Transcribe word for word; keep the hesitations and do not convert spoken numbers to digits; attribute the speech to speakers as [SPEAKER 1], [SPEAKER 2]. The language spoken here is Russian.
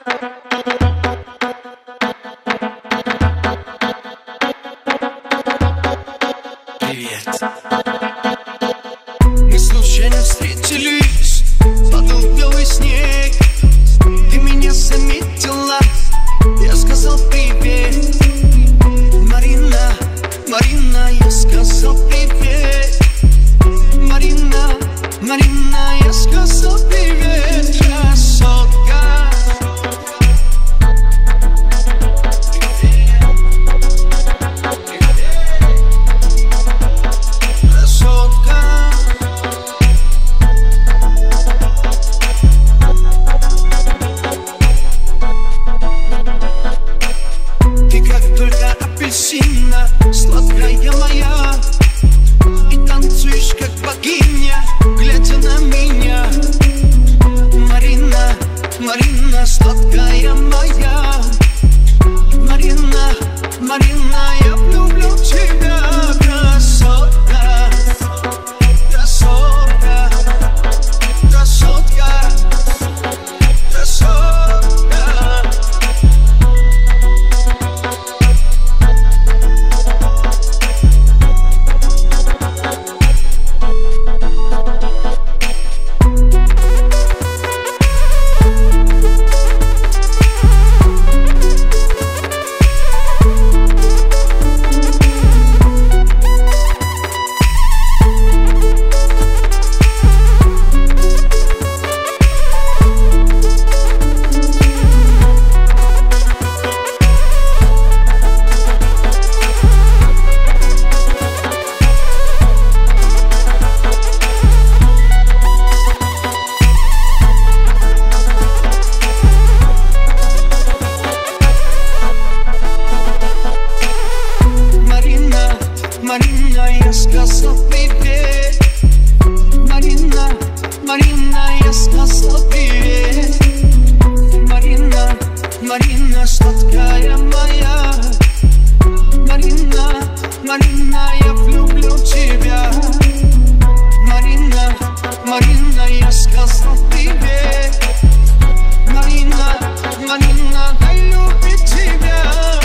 [SPEAKER 1] Привет. Мы случайно встретились, падал белый снег. Ты меня заметила, я сказал привет. Марина, Марина, я сказал привет. Марина, Марина, я сказал привет. Красотка. Апельсина, сладкая моя, и танцуешь как богиня, глядя на меня. Марина, Марина, сладкая моя. Марина, Марина, я люблю тебя. Красотка, красотка, красотка, красотка. Марина, я сказал привет. Марина, Марина, я сказал привет. Марина, Марина, сладкая моя. Марина, Марина, я люблю тебя. Марина, Марина, я сказал привет. Марина, Марина, я люблю тебя.